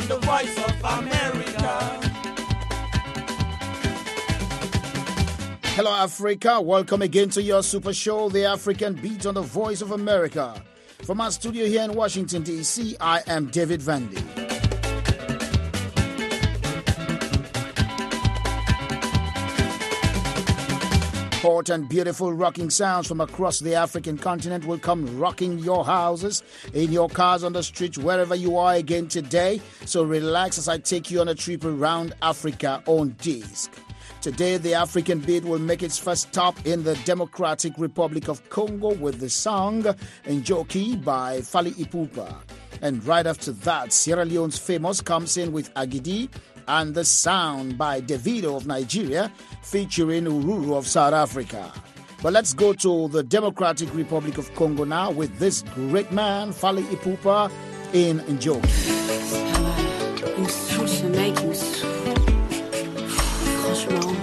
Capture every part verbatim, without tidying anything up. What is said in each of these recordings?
on the Voice of America. Hello, Africa. Welcome again to your super show, The African Beat on the Voice of America. From our studio here in Washington, D C, I am David Vandy. Hot and beautiful rocking sounds from across the African continent will come rocking your houses, in your cars, on the street, wherever you are again today. So relax as I take you on a trip around Africa on disc. Today, the African Beat will make its first stop in the Democratic Republic of Congo with the song Njoki by Fally Ipupa. And right after that, Sierra Leone's Famous comes in with Agidi and The Sound by Davido of Nigeria featuring Ururu of South Africa. But let's go to the Democratic Republic of Congo now with this great man, Fally Ipupa, in Njoki. Franchement.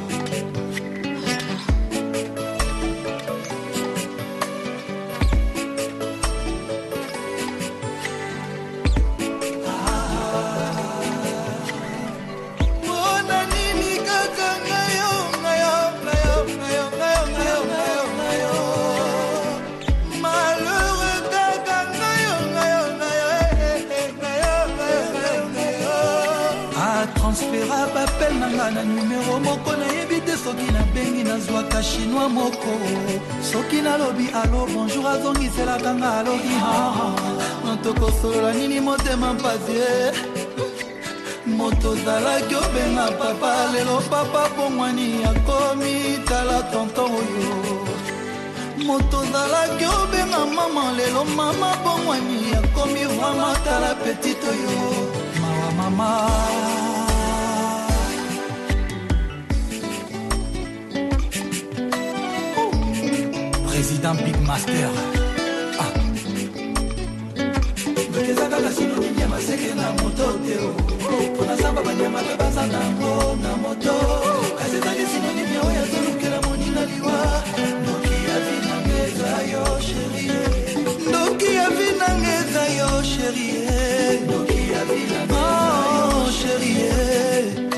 Na numero moko na yebite soki na bengi na zwaka chinois moko soki na lobi alo bonjour azongisela kanga aloki ha notoko solola nini motema mpasie moto zalaki obenga papa lelo papa bongwani akomi tala tonton oyo moto zalaki obenga mama lelo mama bongwani akomi vama tala petit oyo mawa mama. Président Big Master. Ah. Bekeza kaka sino ni nyama seke na moto teo. Pona samba banyama bebaza na ngo na moto. Kazeta sino ni nyama ya zulu kela moni na liwa. Ndoki ya vina ngeza yo chérie. Ndoki ya vina ngeza yo chérie. Ndoki ya vina ngeza yo chérie.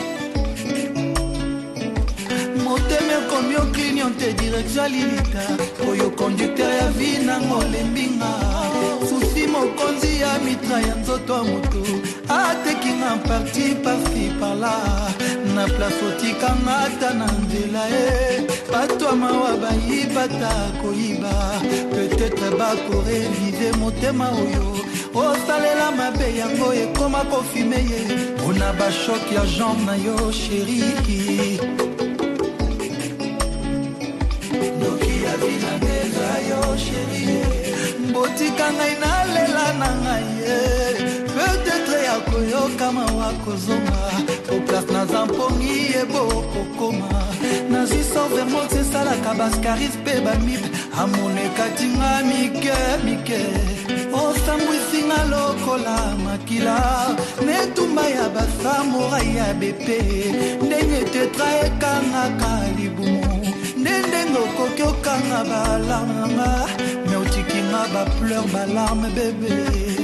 Moteme comme yo clignot te direction lilita oyo conducteur ya vina ngolembinga susi mokonzi ya mitra ya nzoto ya moto atekinga parti parti par là na place otikanga ata na nzela e bato ya mawa bayibata koyiba peut-être bakorevive motema oyo osalela mabe yango ekoma kofime ye ona bashoki ya jambe na yo chéri. Botika ngai na lela na ngai peut-être ya koyoka mawa kozonga au place na zampongi ebo kokoma na ziso vermont c'est ça la kabascaris pe bamip amoneka tinga mike mike o sambwisinga lokola makila netumba ya basamurai ya bepe ndenge tetraekanga kalibumu Nendengo kokyo kanga balanga me otikinga ba pleur balarme bébé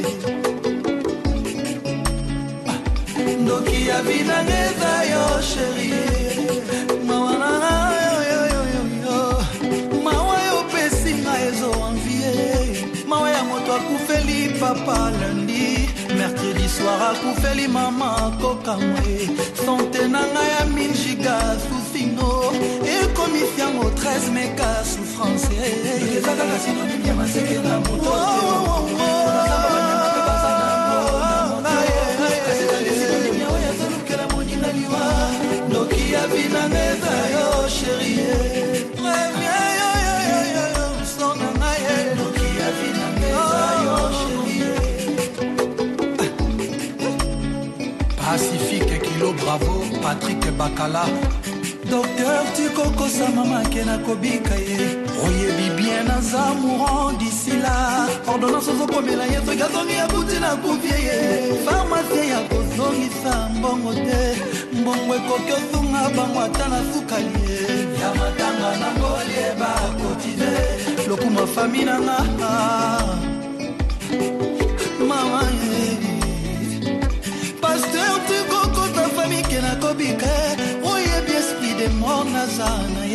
Ndoki ya vina ngeza yo chérie Mawana yo yo yo yo yo Mawa yo pesinga ezo envie Mawa ya moto akufeli papa lundi Mercredi soir akufeli mama koka mwe Santé nanga ya mille giga sousino Et commission au treize méga souffrance Et ça kaka synonyme ya maseke na moto Ndoki ya vina ngeza yo chérie Ndoki ya vina ngeza yo chérie Pacifique Kilo Bravo Patrick Bakala Docteur Tikoko sa mama kena kobika ye Oyebi bien naza mourant d'ici là Ordonnance ozokomela ye Fregazongi ya buti na kuvie ye Pharmacie ya kozongisa mbongo te Mbongo ekoki osunga bango ata na sukali ye Ya matanga na ngolie ba kotize Lokuma fami na nga Mama ye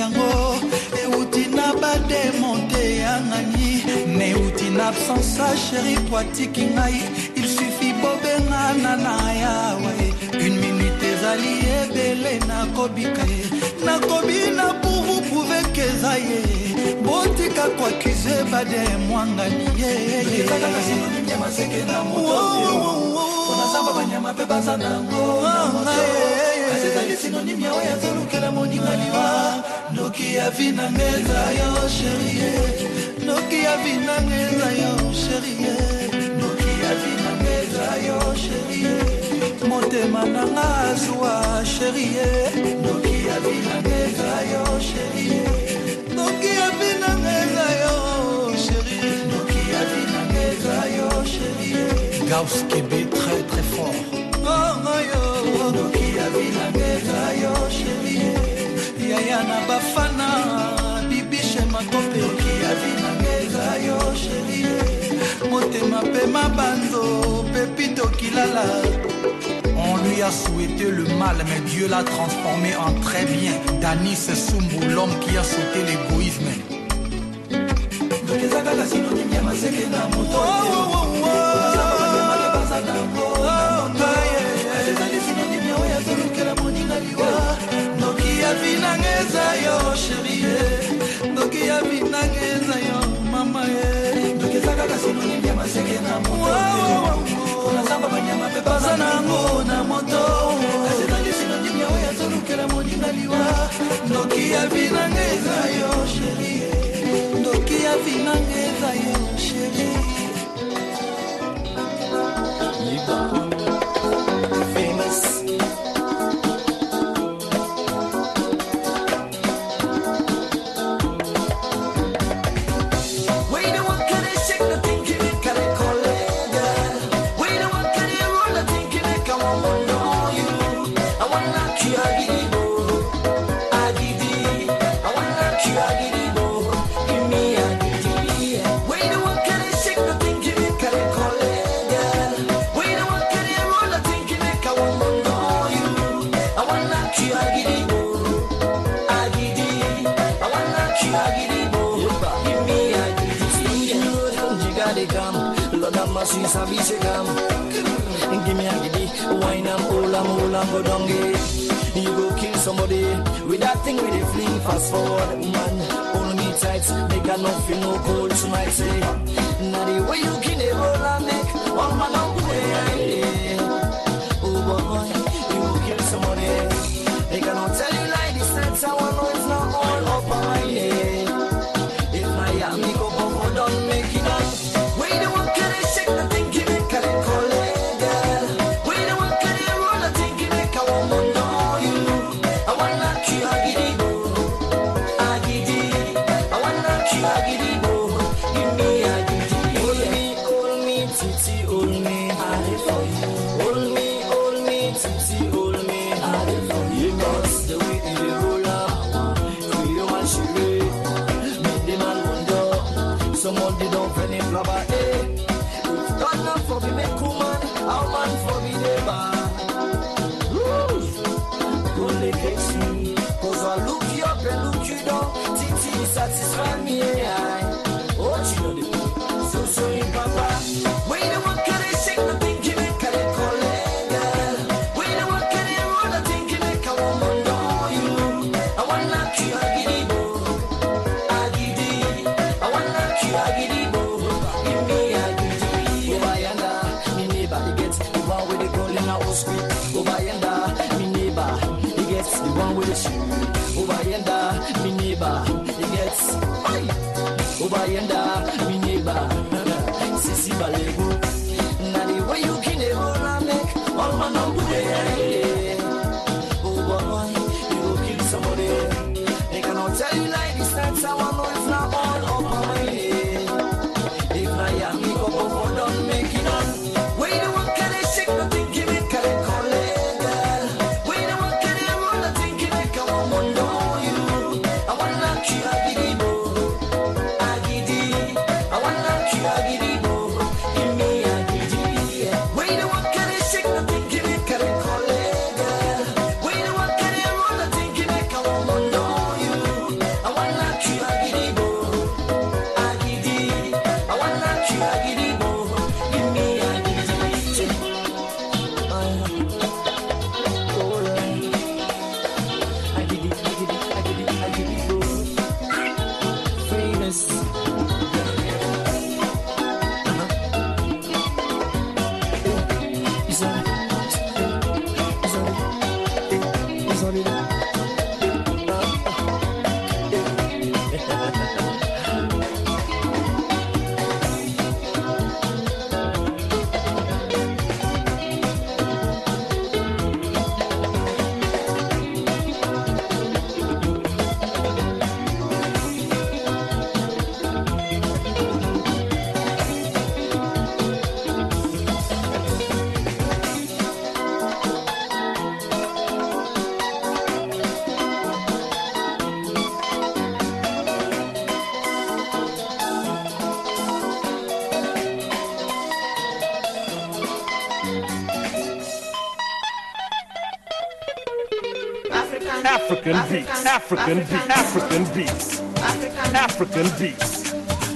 yango euti na bademonte ya ngani mais euti na absence a chéri poatiki ngai il suffit bobengana na yawe une minute ezali ebele nakobika ye nakobina pour vous prouver que ça y est botika kwa kize bade mwangani ye maseke na moto ona samba banyama pe bazanango azali synonyme ya oya zolukela moningaliwa noki ya vina ngeza yo chérie noki ya vina ngeza yo chérie noki ya vina ngeza yo chérie motema nanga azwa chérie noki ya vina ngeza yo chérie noki ya vina ngeza yo chérie noki ya vina ngeza yo chérie Gauss Kébé très très fort oh yo noki ya vina ngeza yo chérie yaya na bafana bibishe makope noki ya vina ngeza yo chérie motema pe mabanzo pepito kilala. On lui a souhaité le mal, mais Dieu l'a transformé en très bien. Dani Sesumbu, l'homme qui a sauté l'égoïsme. Samba banyama pe bazana ngona moto azali synonyme ya oya zolukela moninga liwa ndoki ya vinangeza yo chérie ndoki ya vinangeza yo chérie Liba famous Si sabi se come, give me a giddy, wine and all I'm all I'm go down gay. You go kill somebody with that thing with a fling fast forward, man. Hold me tight, make a nothing no cold tonight. Say, now the way you can roll and make all my love way. Oh boy, you go kill somebody. They cannot tell you like this. That's how I know it's not all up on my head. If I am, me go for done, make it up. Satisfy me, I. Oh, you know the so so in papa. Wait a what can I shake the thing you make a colleague? Wait a what can I roll the thing you make a woman do you? I want not you agidi agidi. I want not you agidi give me agidi. Obayanda, me neighbor, he gets the one with the goal in our street. Obayanda, me neighbor, he gets the one with the shoe. Obayanda, me neighbor. Obayenda, mi neighbor, Sisi Balego. Now the way you can ever make all my number. Oh boy, you will kill somebody. They cannot tell you like this. That's how I know it's not all up on my head. If I am, you go for don't make it on. Wait a one can I shake the thing, give it, can I call it? Wait a one can I roll the thing, give it, come on, do you? I want not you, I give it. Give me a giddy. Wait a what can I shake the thing, give it, can African beats, African beats, African beats, African beats.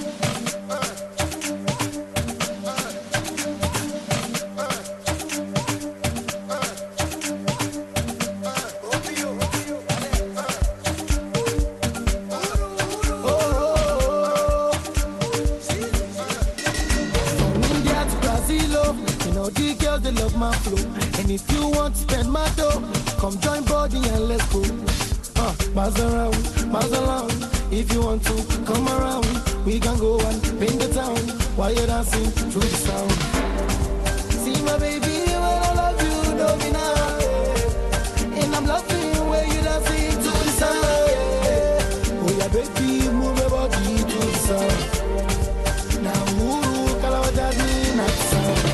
They love my flow, and if you want to spend my dough, come join body and let's go. Uh, miles around, miles around. If you want to come around, we can go and paint the town while you're dancing through the sound. See my baby, when I love you, don't be now, and I'm loving where you dancing to the sound. Oh yeah, baby, move your body to the sound. Now, ooh, Kalawajadi, not the sound.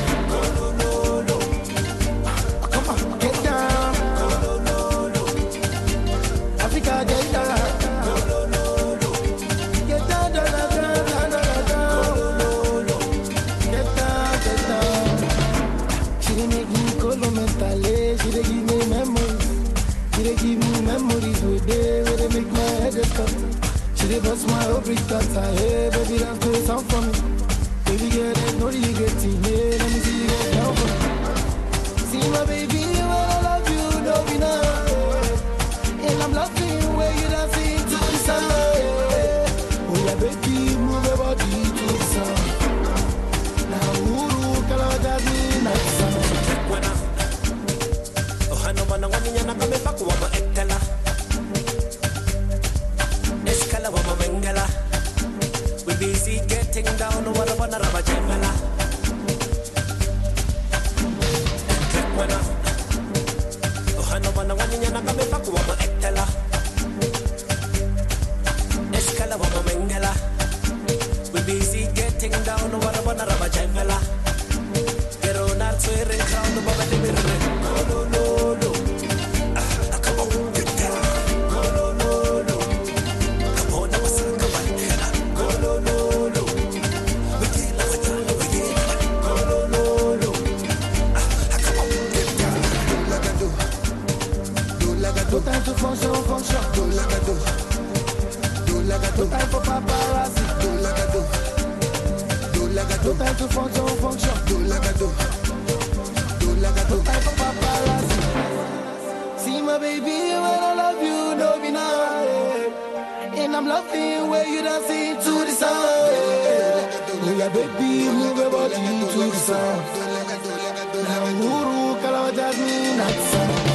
She bust my every cut, hey, baby, dance to the sound for me. Baby, girl, there's no regretting, hey, let me see you get down for me. See my baby, when I love you, don't be now, and I'm loving where you dancing to the sound. Oh yeah, baby, move your body to the sound. Now, Uru, Kalawajadi, not the sound. Oh, I know, man, I'm going to come back to what I'm telling. We busy getting down what I wanna rubber jamala. Oh, I know one of one in a come back to what Ectella. Escala Wama Mengala. We busy getting down what I wanna rubber jamala. Pero not swearing crown the Baba de Mirror. No, no, no. Ah, come on, get down. No time to function, function. Do like I do. Do like I do. No time for paparazzi. Do like I do. Do like I do. No time to function, function. Do like I do. Do like I do. No time for paparazzi. See my baby, when I love you, don't be now. And I'm loving where you dancing to the sound. Oh yeah, baby, move your body to the sound. Now, Uru, Kalawajadi, not the sound.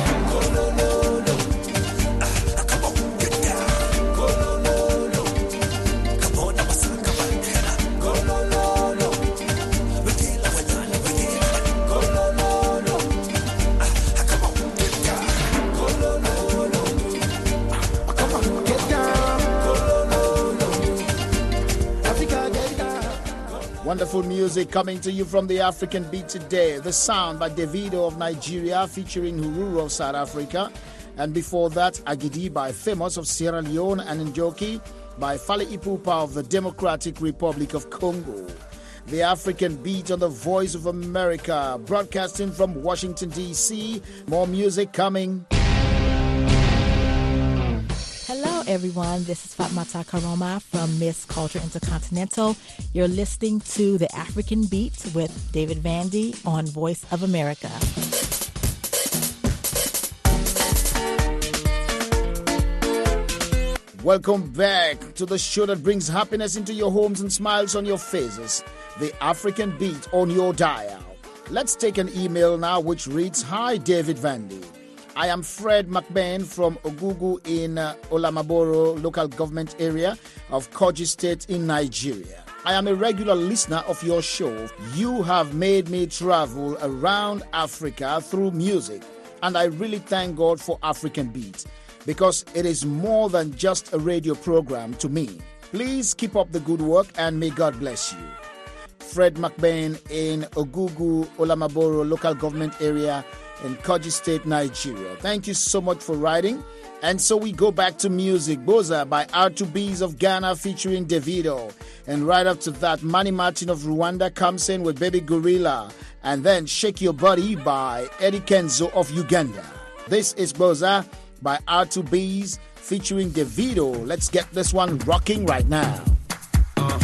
Wonderful music coming to you from the African Beat today. The sound by Davido of Nigeria featuring Hururu of South Africa. And before that, Agidi by Famous of Sierra Leone and Njoki by Fally Ipupa of the Democratic Republic of Congo. The African Beat on the Voice of America, broadcasting from Washington, D C. More music coming. Hello, everyone. This is Fatmata Karoma from Miss Culture Intercontinental. You're listening to The African Beat with David Vandy on Voice of America. Welcome back to the show that brings happiness into your homes and smiles on your faces. The African Beat on your dial. Let's take an email now which reads, Hi, David Vandy. I am Fred McBain from Ogugu in uh, Olamaboro local government area of Kogi State in Nigeria. I am a regular listener of your show. You have made me travel around Africa through music, and I really thank God for African Beat because it is more than just a radio program to me. Please keep up the good work and may God bless you. Fred McBain in Ogugu, Olamaboro local government area in Kogi State, Nigeria. Thank you so much for writing. And so we go back to music. Boza by R two B's of Ghana featuring Davido. And right after that, Manny Martin of Rwanda comes in with Baby Gorilla. And then Shake Your Body by Eddie Kenzo of Uganda. This is Boza by R two B's featuring Davido. Let's get this one rocking right now. Uh.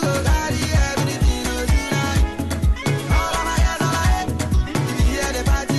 Body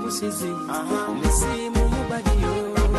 busizi nesimu mubadiyo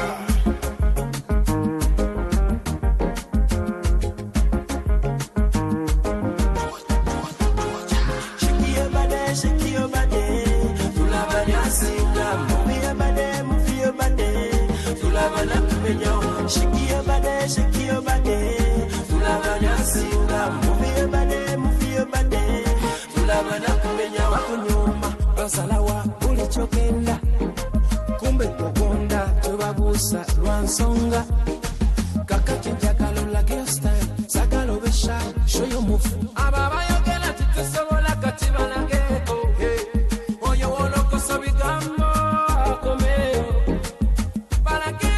Shake your body, shake your body. Tulabana singa, move your body, move your body. Tulabana kumenya wakunyuma, basalawa ulichokenda. Kumbe kugonda, tubabusa lwansonga. Kakati njagalo like your style, sagalo besha, show your move. Ababa yogena titusobola katiba na geko. Oyo woloko sobigambo, komeo. Para que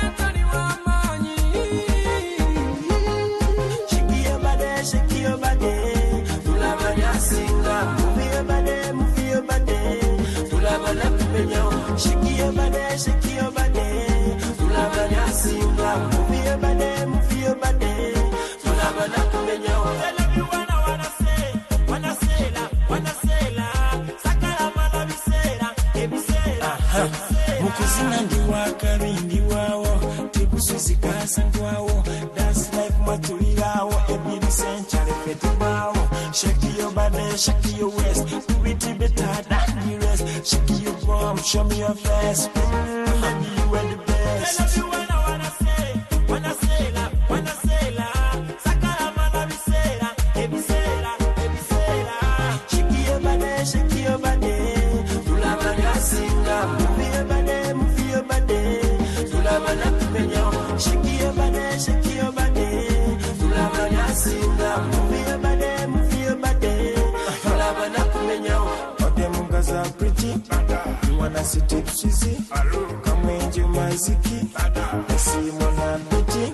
shake your body, tulabana singa, move your body, move your body, tulabana kumenya. Shake your body, shake your body, tulabana singa, move your body, move your body, tulabana kumenya. Tell everyone I wanna say, wanna say la, wanna say la, sakala mala bisera, ebisera. Mukuzina ndiwa kabindi wawo, tibusuzi kasa ngwawo, dance life matulirawo, ebiri century fetibawo. Shake your body, shake your waist, do it better than the rest. Shake your bum, show me your face, baby you are the best. Tell everyone I wanna say, wanna say la, wanna say la, sakala mala bisera, ebisera, ebisera. Shake your body, shake your body, tulabana singa, move your body, move your body, tulabana kumenya. Shake your body, shake your body, tulabana singa, move your body, move your body, tulabana kumenya. Odemungaza pretty, you wanna see tipsy, come and you my ziki, see mona pretty.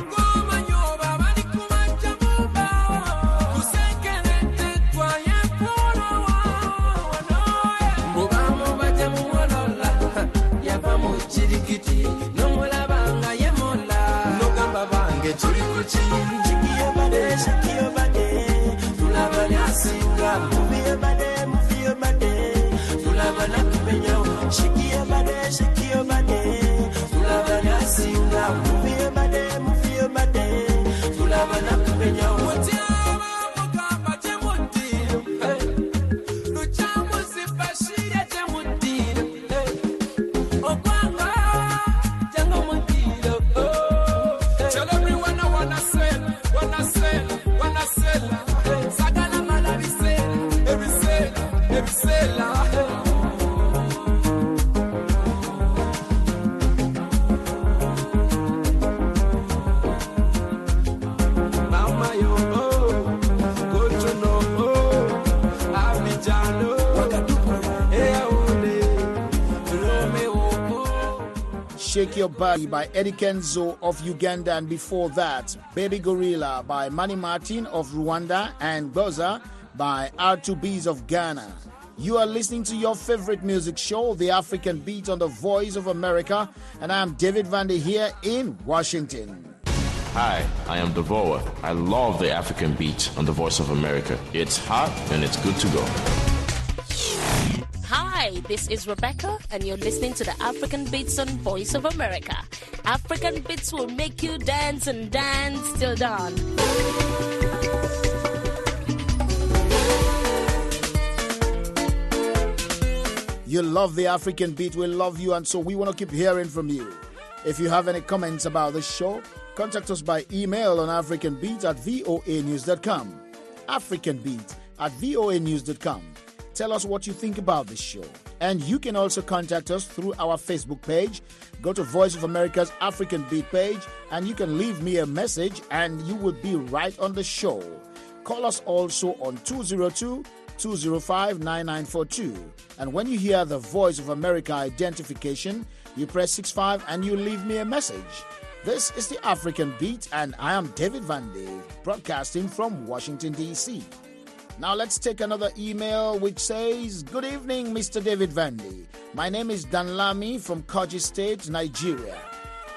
Shake your body, shake your body, tulabana singa, move your body, move your body, tulabana kumenya. Shake your body, shake your body, tulabana singa, move your body, move your body, tulabana kumenya. Shake Your Body by Eddie Kenzo of Uganda, and before that, Baby Gorilla by Manny Martin of Rwanda, and Goza by R two B's of Ghana. You are listening to your favorite music show, The African Beat, on the Voice of America, and I'm David Vandy here in Washington. Hi, I am Devoa. I love The African Beat on the Voice of America. It's hot and it's good to go. Hi, this is Rebecca, and you're listening to the African Beats on Voice of America. African Beats will make you dance and dance till dawn. You love the African Beat, we love you, and so we want to keep hearing from you. If you have any comments about the show, contact us by email on africanbeat at voa news dot com. africanbeat at voa news dot com. Tell us what you think about this show. And you can also contact us through our Facebook page. Go to Voice of America's African Beat page, and you can leave me a message, and you would be right on the show. Call us also on two oh two, two oh five, nine nine four two. And when you hear the Voice of America identification, you press six five and you leave me a message. This is the African Beat, and I am David Vandy, broadcasting from Washington, D C Now let's take another email which says, "Good evening, Mister David Vandy. My name is Danlami from Kogi State, Nigeria.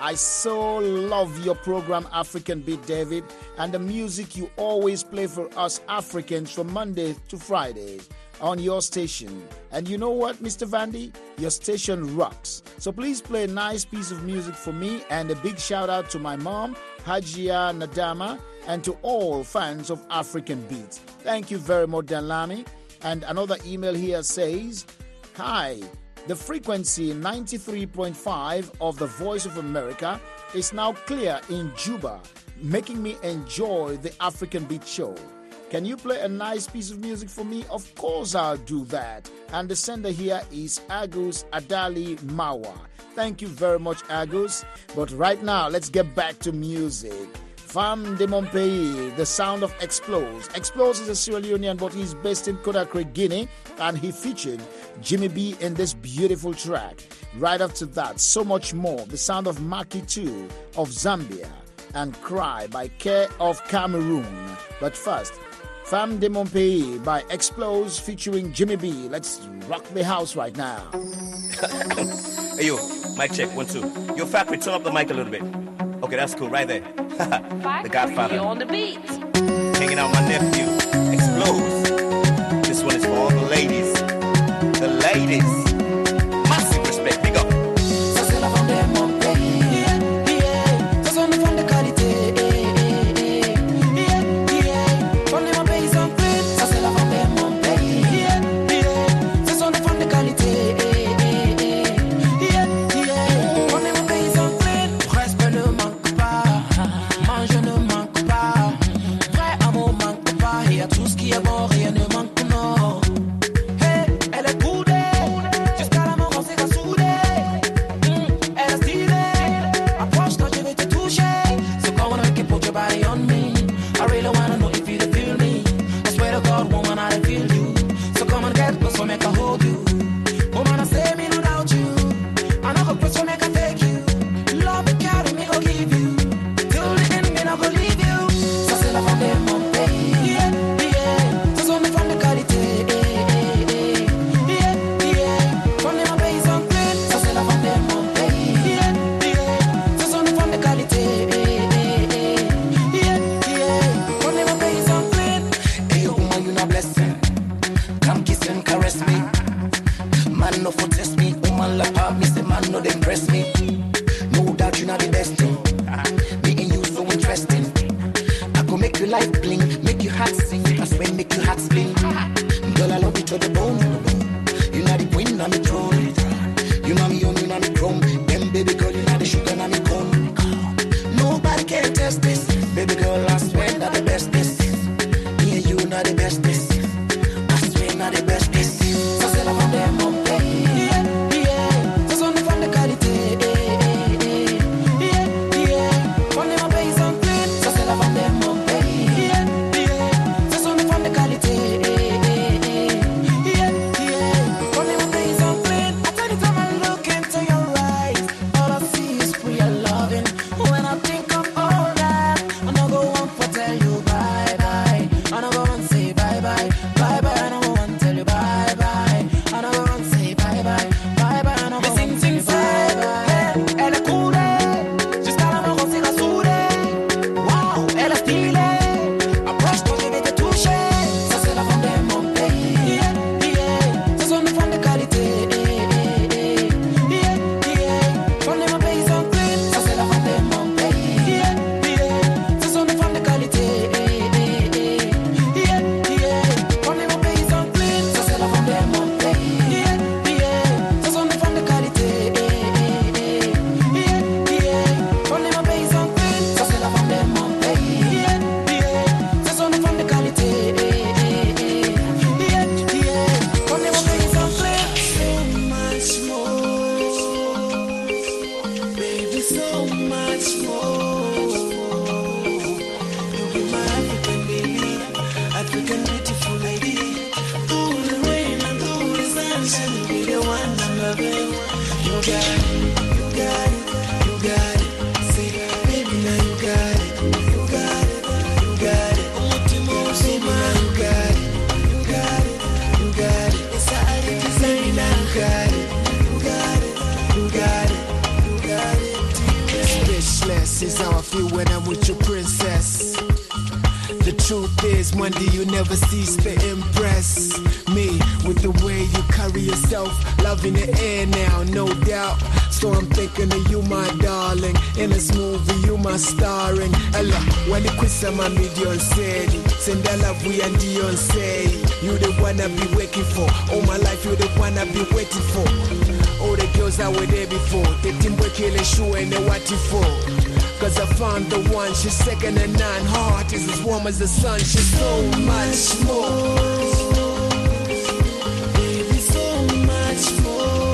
I so love your program, African Beat, David, and the music you always play for us Africans from Monday to Friday on your station. And you know what, Mister Vandy? Your station rocks. So please play a nice piece of music for me, and a big shout out to my mom, Hajia Nadama, and to all fans of African Beats. Thank you very much, Danlami. And another email here says, hi, the frequency ninety-three point five of the Voice of America is now clear in Juba, making me enjoy the African Beat show. Can you play a nice piece of music for me? Of course I'll do that. And the sender here is Agus Adali Mawa. Thank you very much, Agus. But right now, let's get back to music. Femme de mon pays, the sound of Explose. Explose is a Sierra Leonean, but he's based in Conakry, Guinea, and he featured Jimmy B in this beautiful track. Right after that, so much more. The sound of Maki two of Zambia and Cry by K of Cameroon. But first, Femme de mon pays by Explose featuring Jimmy B. Let's rock the house right now. Hey, yo, mic check, one, two. Yo, Factory, turn up the mic a little bit. Okay, that's cool, right there. The Godfather. On the beat. Hanging out with my nephew, Explose. This one is for all the ladies. The ladies. Massive respect, big up. Ça c'est la femme de mon pays. Yeah, yeah. Ça sonne femme de qualité. Yeah, yeah. Femme de mon pays sont clean. Ça c'est la femme de mon pays. Yeah, yeah. Ça sonne femme de qualité. Yeah, yeah. Femme de mon pays sont clean. Respect ne manque pas. Manger ne manque pas. Vrai amour manque pas. Il y a tout ce qui est bon, rien ne manque non. Hey, elle est boudée. Jusqu'à la mort, on s'est qu'à souder. Mm, elle est stylée. Approche quand je vais te toucher. So come on, make it put your body on me. I really wanna know if you feel me. I swear to God, woman, I feel you. So come on, get close, so make I hold you. Woman, I say me without you. I know how close, so make I take you. Love and carry me, go give you. Till the end, me not go leave you. Ça c'est la femme de mon pays. Yeah, yeah. Ça sonne femme de qualité. Yeah, yeah. Femme de mon pays sont clean. Ça c'est la femme de mon pays. Yeah, yeah. Ça sonne femme de qualité. Yeah, yeah. Femme de mon pays sont clean. Hey, yo, woman, you not blessing. Come kiss and caress me. Man, no for test me. Woman, like pop me, say man, no they impress me. No doubt you not the best thing. Me and you so interesting. I go make you life bling, make you heart sing. I swear make you heart spling. Girl, I love you to the bone. You know the queen, I'm the throne. You know me on, you know me chrome. Them baby girl, you know the sugar, I'm the cone. Nobody can test this. Baby girl, I swear not the best this. Me and you not the best this. I swear not the best this. Ça c'est la femme de mon pays. Yeah, yeah. Ça sonne femme de qualité. Yeah, yeah. Femme de mon pays sont clean. Ça c'est la femme de mon pays. Yeah, yeah. Ça sonne femme de qualité. Yeah, yeah. Femme de mon pays sont clean. I tell you time I look into your eyes, all I see is real loving. When I think of all that, I no go on for tell you bye bye. I no go on say bye bye, bye bye. I no go on tell you bye bye. I no go on say bye bye, bye bye. I no go on say bye bye. Elle est cool, jusqu'à la mort on s'est rassoudé. Wow, elle est stylée. Approche quand je vais te toucher. Ça c'est la femme de mon pays. Yeah, yeah. Ça sonne femme de qualité. Yeah, yeah. Femme de mon pays sont clean. Ça c'est la femme de mon pays. Yeah, yeah. Ça sonne femme de qualité. Yeah, yeah. Femme de mon pays sont clean. Ça c'est la femme de mon pays. Yeah, yeah. Ça sonne femme de qualité. Yeah, yeah. Femme de mon pays sont clean. Ça c'est la femme de mon pays. Yeah, yeah. Ça sonne femme de qualité. Yeah, yeah. Femme de mon pays sont clean. So much more, baby, so much more. You be my African baby, African beautiful lady. Through the rain and through the sunshine, you be the one I'm loving. You got it, you got it, you got it. See, baby, now you got it, you got it, you got it. Ultimo, see, now you got it, you got it, you got it. It's all you design, now you got it, you got it, you got it, you got it. This is how I feel when I'm with your princess. The truth is, one day you never cease to impress me with the way you carry yourself. Love in the air now, no doubt. So I'm thinking of you, my darling. In this movie, you my starring. Ella, when the quiz my million said, send that love we and Dion say. You the one I be waiting for. All my life, you the one I be waiting for. All the girls that were there before. The team were killing shoe and they what it for. Cause I found the one, she's second to none. Her heart is as warm as the sun, she's so much more. Baby, so much more.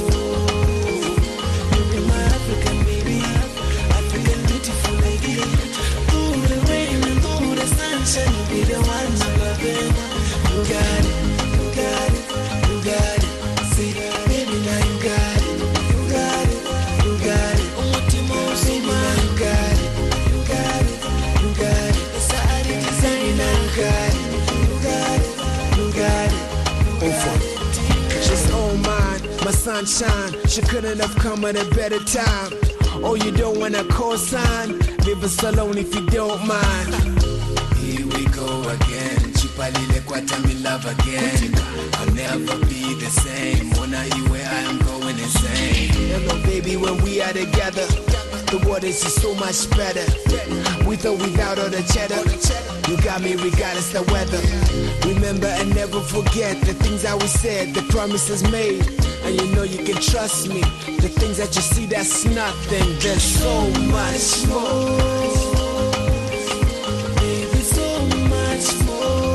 You be my African baby, African beautiful lady. Through the rain and through the sunshine, you be the one I'm loving. You got it, you got it, you got it. See, baby, now you got it, you got it, you got it. Baby, now you got it, you got it, you got it. It's a design, now you got it, you got it, you got it. Over. She's all mine, my sunshine. She couldn't have come at a better time. Oh, you don't wanna co-sign? Leave us alone if you don't mind. Here we go again. Chipalile kwata me love again. I'll never be the same. Wanna you where I am going insane. Hello, baby, when we are together. The waters is so much better. With or without all the cheddar. You got me regardless the weather. Remember and never forget the things that we said, the promises made. And you know you can trust me. The things that you see, that's nothing. There's so much more. Baby, so much more.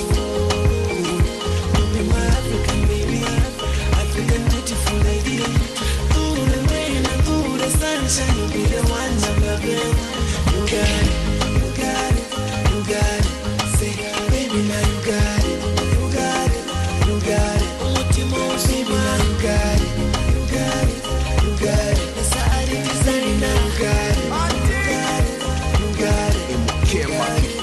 You be my African baby, African beautiful lady. Through the rain and through the sunshine, you be the one I'm loving. You got it, you got it, you got it. Say, baby, now you got it, you got it, you got it. Baby, now you got it, you got it, you got it. It's a design, now you got it, you got it, you got it.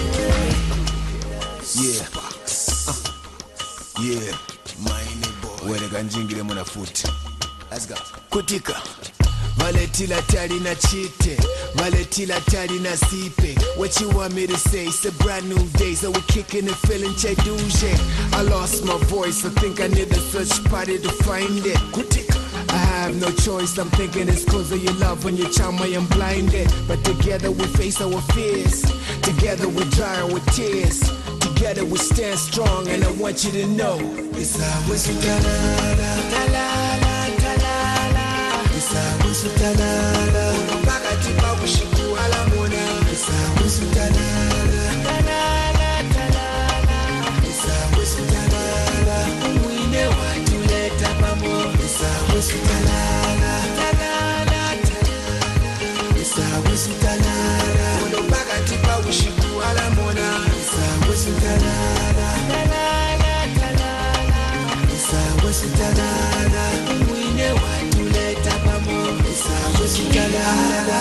Yeah, uh, yeah, my neighbor. Where the ganjingile muna foot. Let's go. Kutika. Valetila tari na chite, Valetila tari na sipe. What you want me to say? It's a brand new day, so we're kicking and feeling cheduje. I lost my voice, I think I need a search party to find it. I have no choice, I'm thinking it's cause of your love. When you charm I am blinded. But together we face our fears, together we dry our tears. Together we stand strong, and I want you to know it's always ta-la-la, ta-la-la, ta-la-la. It's always ta-la-la. Pakatipa wishiku alamona. It's always ta-la-la, ta-la-la, ta-la-la. It's always ta-la-la. We never want to let up more. It's always ta-la-la, ta-la-la, ta-la-la. It's always ta-la-la. Pakatipa wishiku alamona. It's ta-la-la, ta-la-la, ta-la-la. It's always ta-la-la. We never want to let up more. It's always ta-la-la.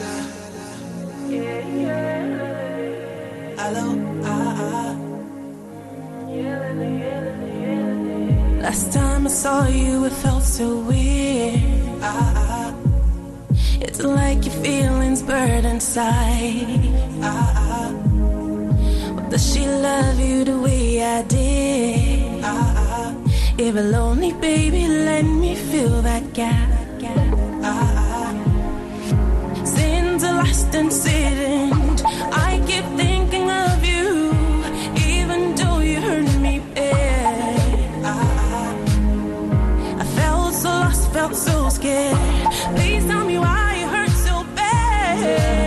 Yeah, yeah. Hello, ah, ah. Last time I saw you, it felt so weird. Ah, ah. It's like your feelings burned inside. Ah, ah. Does she love you the way I did? Ah, if a lonely baby, let me fill that gap. Ah, sins are lost and sitting. I keep thinking of you, even though you hurt me bad. Ah, I felt so lost, felt so scared. Please tell me why it hurt so bad.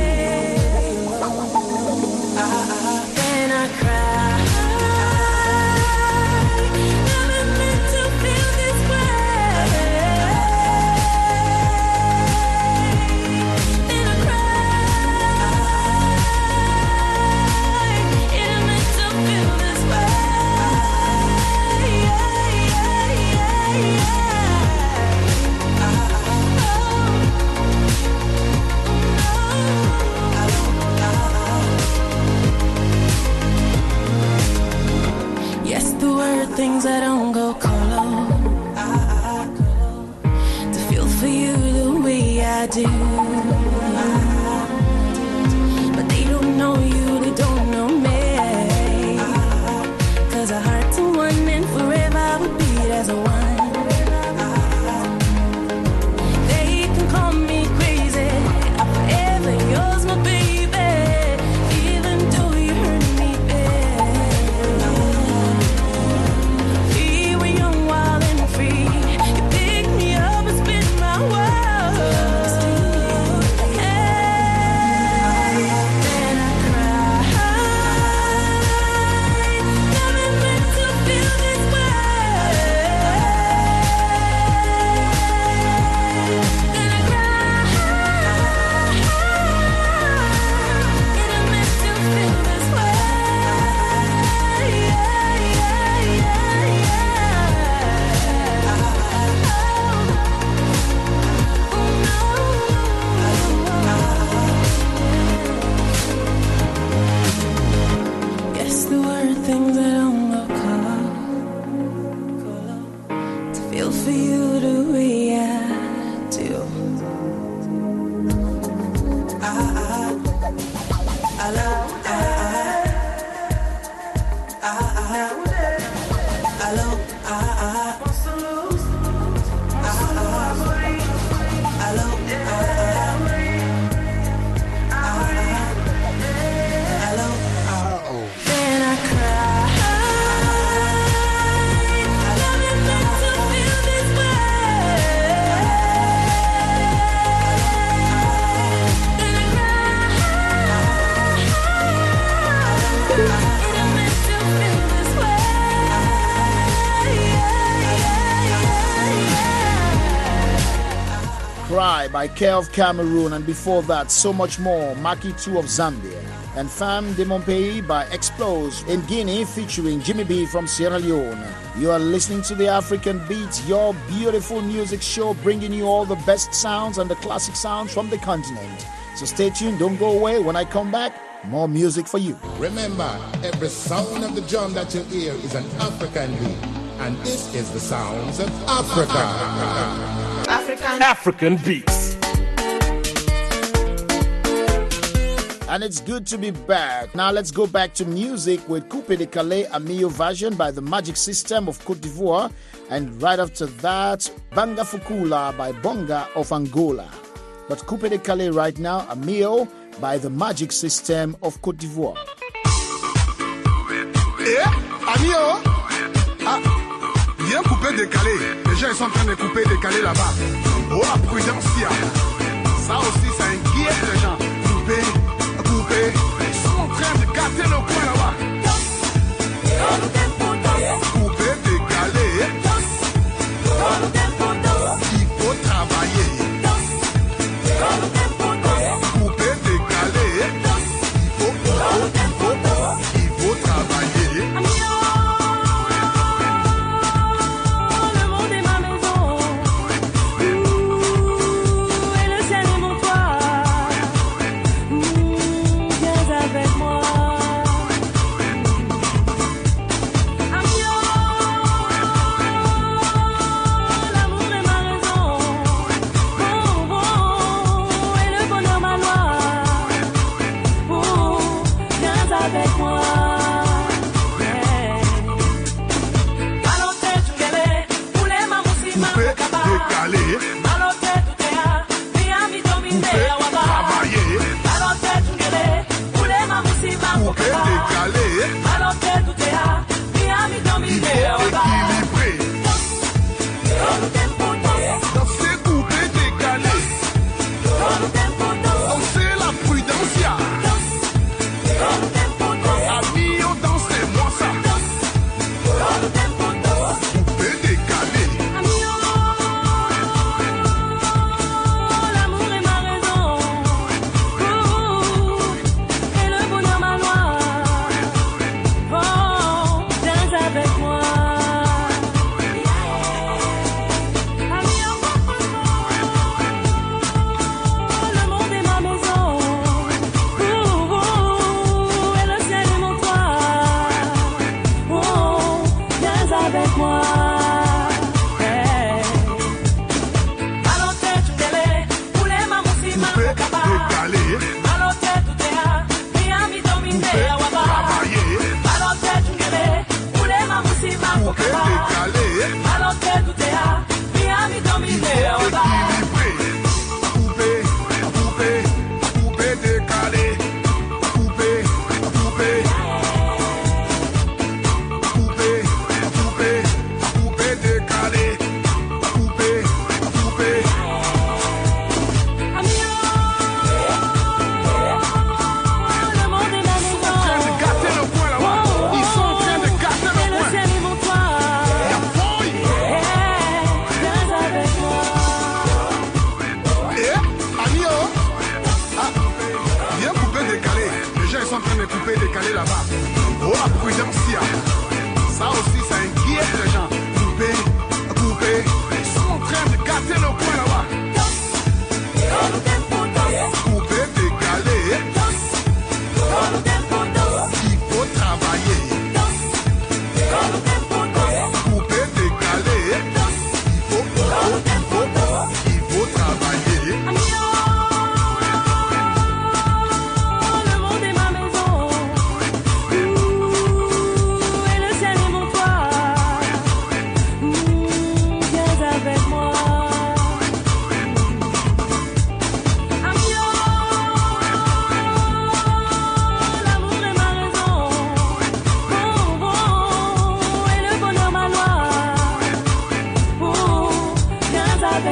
Things I don't go colo, to feel for you the way I do. know you, they don't know me. Cause a heart to one and forever would beat as a one. They can call me crazy, I'm forever yours, my baby. Even though you hurt me bad. We were young, wild and free. You picked me up and spin my world. By Care of Cameroon, and before that, So Much More, Maki two of Zambia, and Femme de Mon Pays by Explose in Guinea featuring Jimmy B from Sierra Leone. You are listening to the African Beats, your beautiful music show, bringing you all the best sounds and the classic sounds from the continent. So stay tuned, don't go away. When I come back, more music for you. Remember, every sound of the drum that you hear is an African beat, and this is the sounds of Africa. African African Beats. And it's good to be back. Now let's go back to music with Coupe de Calais, a Mio version by the Magic System of Cote d'Ivoire. And right after that, Banga Fukula by Bonga of Angola. But Coupe de Calais right now, a Mio by the Magic System of Cote d'Ivoire. Eh, Amio, ah, viens couper décaler. Les gens ils sont en train de couper décaler là-bas. Oh la prudencia. Ça aussi ça inquiète les gens. Couper, couper. Ils sont en train de gâter le coin là-bas. Couper décaler. Il faut travailler. Couper décaler. Il faut, il faut, il faut travailler.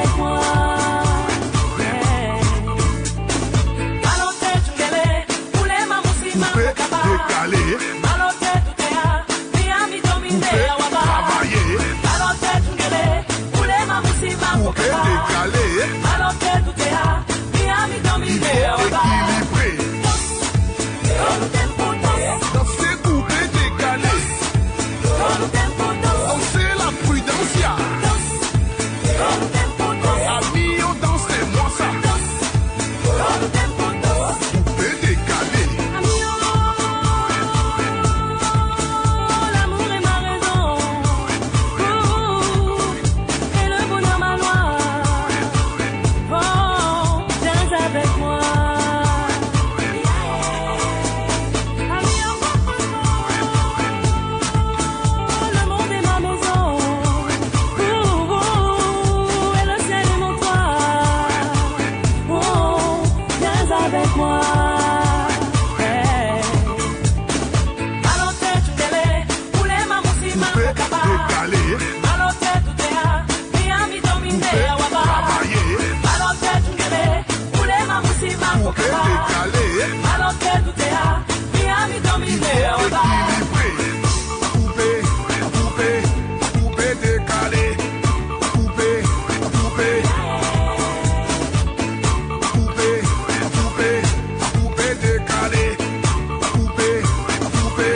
avec moi. Malote tungele, ule mamusima mukaba. Décalé. Malote tutea, Miami domine awaba. Malote tungele, ule mamusima mukaba. Décalé. Malote tutea, Miami domine awaba. Todo tempo danser coupé décalé. Todo tempo danser la prudencia. Todo tempo Ami, on danse, moi ça. Todo tempo coupé décalé. L'amour est ma raison. Ouh, et le bonheur ma loi. Oh, danse avec moi. Le monde est ma maison. Ouh, et le ciel est mon toit. Oh, danse avec moi. Malote tungele, ule mamusima mukaba. Malote tutea, Miami domine awaba. Malote tungele, ule mamusima mukaba. Malote tutea, Miami domine awaba. Coupé, coupé, coupé décalé. Coupé, coupé. Coupé, coupé, coupé décalé. Coupé, coupé.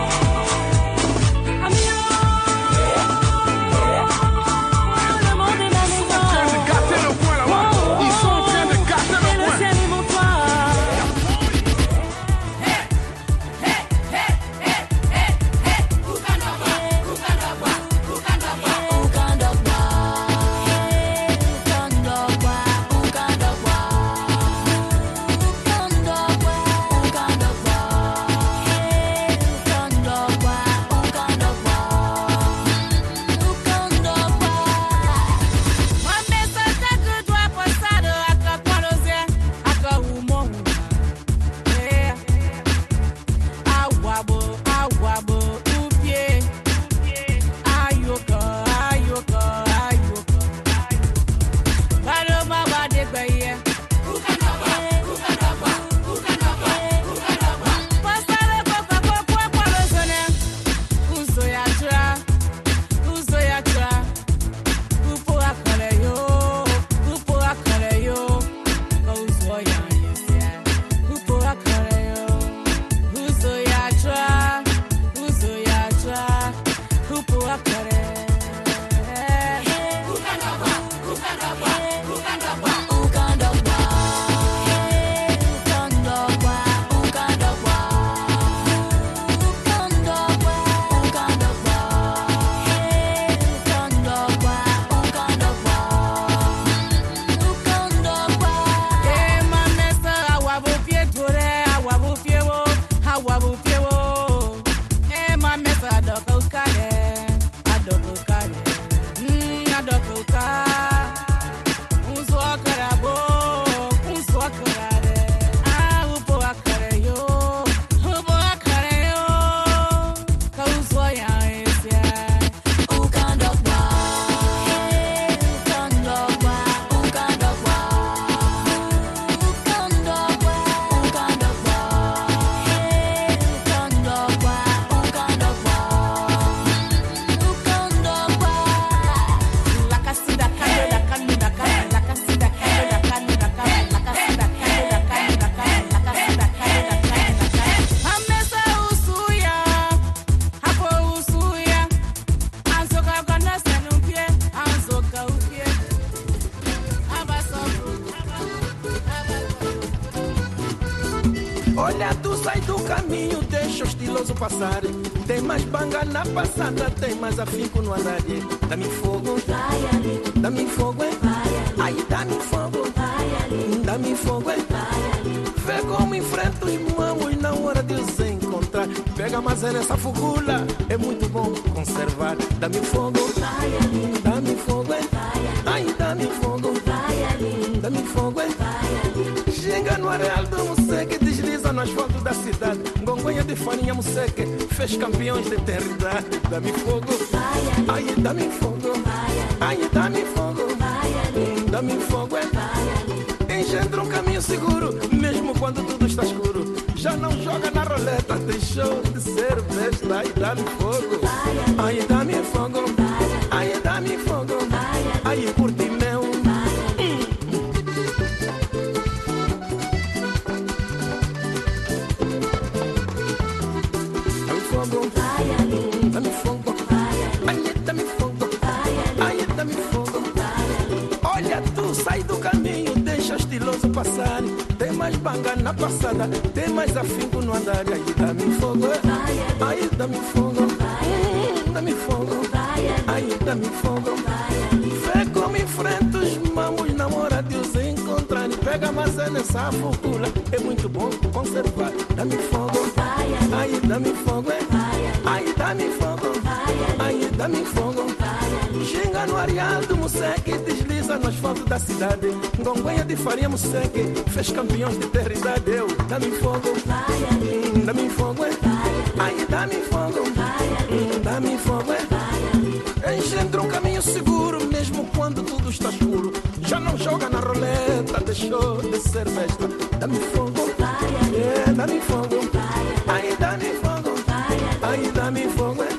Le monde est ma maison. Gâter le coin là-bas. Ils sont en train de gâter Et le le coin. ciel est mon toit. Olha, tu sai do caminho, deixa o estiloso passar. Tem mais banga na passada, tem mais afinco no andar. Dá-me fogo, vai ali. Dá-me fogo, é? Vai ali. Aí dá-me fogo, vai ali. Dá-me fogo, é? Vai ali. Vê como enfrenta os mamos na hora de os encontrar. Pega mais essa fugula, é muito bom conservar. Dá-me fogo, vai ali. Dá-me fogo, é? Vai ali. Aí dá-me fogo, vai ali. Dá-me fogo, é? Vai ali. Chega no areal do Museque, desliza no asfalto da cidade. Gongonha de farinha Museque, fez campeões de eternidade. Dá-me fogo, vai ali. Aí dá-me fogo, vai ali. Aí dá-me fogo, vai ali. dá-me fogo, é. Engendra um caminho seguro, mesmo quando tudo está escuro. Já não joga na roleta, deixou de ser besta. Ai, dá-me fogo, ai, dá-me fogo, ai, dá-me fogo, ai, curte meu. Dá-me fogo, dá-me fogo, ai, dá-me fogo, ai, dá-me fogo. Olha, tu sai do caminho, deixa o estiloso passar. Tem mais banga na passada, tem mais afinco no andar. Aí dá-me fogo, aí dá-me fogo, hum, dá-me fogo, aí dá-me fogo. Vê como enfrenta os mamos namorados encontrar. Pega mas é nessa focula, é muito bom conservar. Dá-me fogo, aí dá-me fogo, aí dá-me fogo, aí dá-me fogo. Xinga no areado, moseque, desliza no asfalto da cidade. Gonguenha de farinha, moseque, fez campeões de terridade. Eu, dá-me fogo, hum, dá-me fogo, aí dá-me fogo, hum, dá-me fogo. Engendra um caminho seguro, mesmo quando tudo está escuro. Já não joga na roleta, deixou de ser besta. Dá-me fogo, é, dá-me fogo, aí dá-me fogo, aí dá-me fogo, é.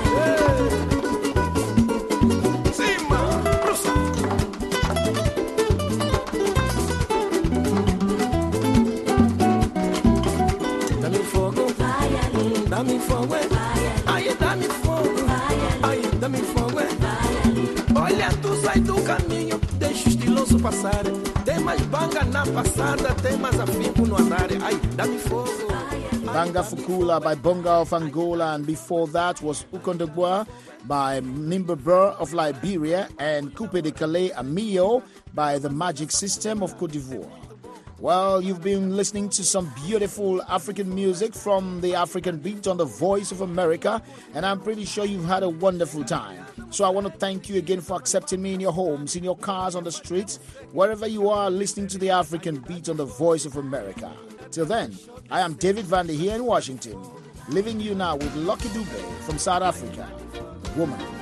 Dá-me fogo, aí dá-me fogo, aí dá-me fogo. Olha, tu sai do caminho, deixa o estiloso passar. Tem mais banga na passada, tem mais afinco no andar. Ai, dá-me fogo. Banga Fukula by Bonga of Angola, and before that was Ukondogwa by Nimba Brr of Liberia, and Coupe de Calais Amio by the Magic System of Cote d'Ivoire. Well, you've been listening to some beautiful African music from the African Beat on the Voice of America, and I'm pretty sure you've had a wonderful time. So I want to thank you again for accepting me in your homes, in your cars, on the streets, wherever you are listening to the African Beat on the Voice of America. Till then, I am David Vandy here in Washington, leaving you now with Lucky Dube from South Africa, Woman.